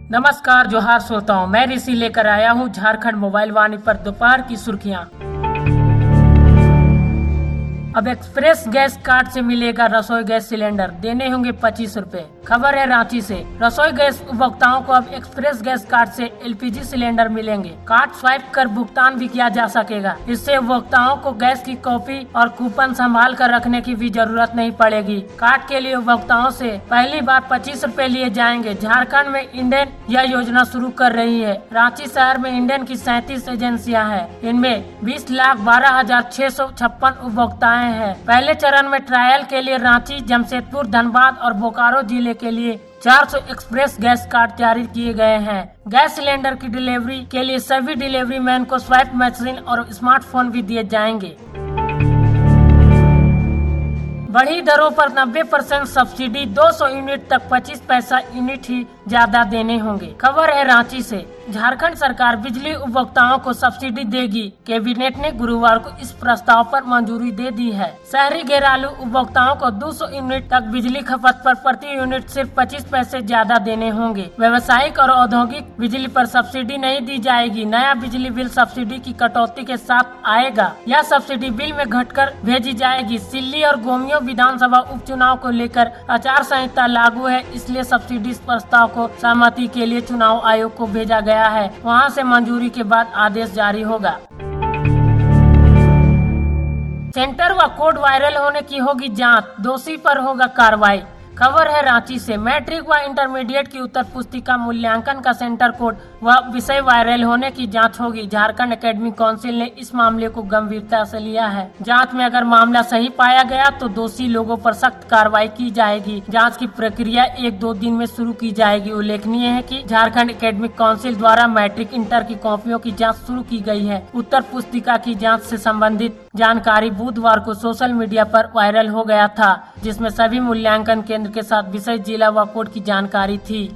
नमस्कार, जोहार श्रोताओं, मैं ऋषि लेकर आया हूँ झारखंड मोबाइल वाणी पर दोपहर की सुर्खियाँ। अब एक्सप्रेस गैस कार्ड से मिलेगा रसोई गैस सिलेंडर, देने होंगे 25 रुपए। खबर है रांची से। रसोई गैस उपभोक्ताओं को अब एक्सप्रेस गैस कार्ड से एलपीजी सिलेंडर मिलेंगे। कार्ड स्वाइप कर भुगतान भी किया जा सकेगा। इससे उपभोक्ताओं को गैस की कॉपी और कूपन संभाल कर रखने की भी जरूरत नहीं पड़ेगी। कार्ड के लिए उपभोक्ताओं से पहली बार 25 रुपए लिए जाएंगे। झारखंड में इंडेन यह योजना शुरू कर रही है। रांची शहर में इंडेन की 37 एजेंसियां हैं। इनमें 20,12,656 उपभोक्ताएं है। पहले चरण में ट्रायल के लिए रांची, जमशेदपुर, धनबाद और बोकारो जिले के लिए 400 एक्सप्रेस गैस कार्ड जारी किए गए हैं। गैस सिलेंडर की डिलीवरी के लिए सभी डिलीवरी मैन को स्वाइप मशीन और स्मार्टफोन भी दिए जाएंगे। बढ़ी दरों पर 90% सब्सिडी, 200 यूनिट तक 25 पैसा यूनिट ही ज्यादा देने होंगे। खबर है रांची से। झारखंड सरकार बिजली उपभोक्ताओं को सब्सिडी देगी। कैबिनेट ने गुरुवार को इस प्रस्ताव पर मंजूरी दे दी है। शहरी घरेलू उपभोक्ताओं को 200 यूनिट तक बिजली खपत पर प्रति यूनिट सिर्फ 25 पैसे ज्यादा देने होंगे। व्यावसायिक और औद्योगिक बिजली पर सब्सिडी नहीं दी जाएगी। नया बिजली बिल सब्सिडी की कटौती के साथ आएगा। यह सब्सिडी बिल में घटकर भेजी जाएगी। सिल्ली और गोमियो विधानसभा उपचुनाव को लेकर आचार संहिता लागू है, इसलिए सब्सिडी प्रस्ताव को सहमति के लिए चुनाव आयोग को भेजा गया है। वहां से मंजूरी के बाद आदेश जारी होगा। सेंटर व कोड वायरल होने की होगी जांच, दोषी पर होगा कार्रवाई। खबर है रांची से। मैट्रिक व इंटरमीडिएट की उत्तर पुस्तिका मूल्यांकन का सेंटर कोड व विषय वायरल होने की जांच होगी। झारखंड एकेडमिक काउंसिल ने इस मामले को गंभीरता से लिया है। जांच में अगर मामला सही पाया गया तो दोषी लोगों पर सख्त कार्रवाई की जाएगी। जांच की प्रक्रिया 1-2 दिन में शुरू की जाएगी। उल्लेखनीय है कि झारखंड एकेडमिक काउंसिल द्वारा मैट्रिक इंटर की कॉपियों की जाँच शुरू की गई है। उत्तर पुस्तिका की जाँच से संबंधित जानकारी बुधवार को सोशल मीडिया पर वायरल हो गया था, जिसमें सभी मूल्यांकन केंद्र के साथ विषय, जिला व कोड की जानकारी थी।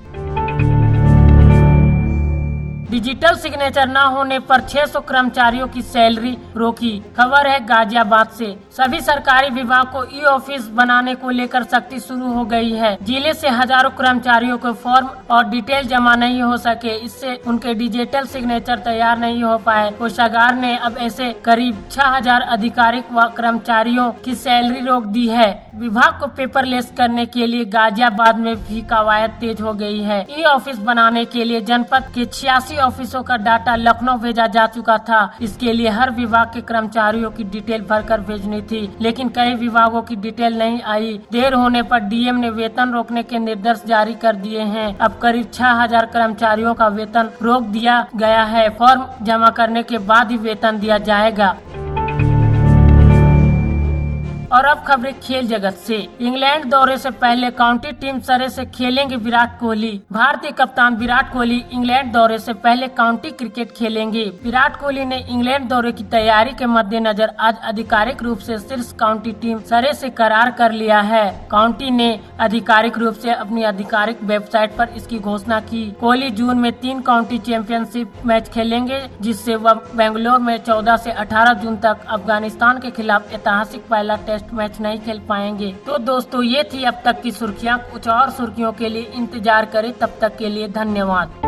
डिजिटल सिग्नेचर न होने पर 600 कर्मचारियों की सैलरी रोकी। खबर है गाजियाबाद से। सभी सरकारी विभाग को ई ऑफिस बनाने को लेकर सख्ती शुरू हो गई है। जिले से हजारों कर्मचारियों को फॉर्म और डिटेल जमा नहीं हो सके, इससे उनके डिजिटल सिग्नेचर तैयार नहीं हो पाए। कोषागार ने अब ऐसे करीब 6000 अधिकारिक व कर्मचारियों की सैलरी रोक दी है। विभाग को पेपरलेस करने के लिए गाजियाबाद में भी कवायद तेज हो गई है। ई ऑफिस बनाने के लिए जनपद के 86 ऑफिसों का डाटा लखनऊ भेजा जा चुका था। इसके लिए हर विभाग के कर्मचारियों की डिटेल भरकर भेजनी थी, लेकिन कई विभागों की डिटेल नहीं आई। देर होने पर डीएम ने वेतन रोकने के निर्देश जारी कर दिए हैं। अब करीब 6000 कर्मचारियों का वेतन रोक दिया गया है। फॉर्म जमा करने के बाद ही वेतन दिया जाएगा। और अब खबरें खेल जगत से। इंग्लैंड दौरे से पहले काउंटी टीम सरे से खेलेंगे विराट कोहली। भारतीय कप्तान विराट कोहली इंग्लैंड दौरे से पहले काउंटी क्रिकेट खेलेंगे। विराट कोहली ने इंग्लैंड दौरे की तैयारी के मद्देनजर आज आधिकारिक रूप से शीर्ष काउंटी टीम सरे से करार कर लिया है। काउंटी ने आधिकारिक रूप से अपनी आधिकारिक वेबसाइट पर इसकी घोषणा की। कोहली जून में 3 काउंटी चैंपियनशिप मैच खेलेंगे, जिससे वह बेंगलोर में 14 से 18 जून तक अफगानिस्तान के खिलाफ ऐतिहासिक पहला टेस्ट मैच नहीं खेल पाएंगे। तो दोस्तों, ये थी अब तक की सुर्खियां। कुछ और सुर्खियों के लिए इंतजार करें। तब तक के लिए धन्यवाद।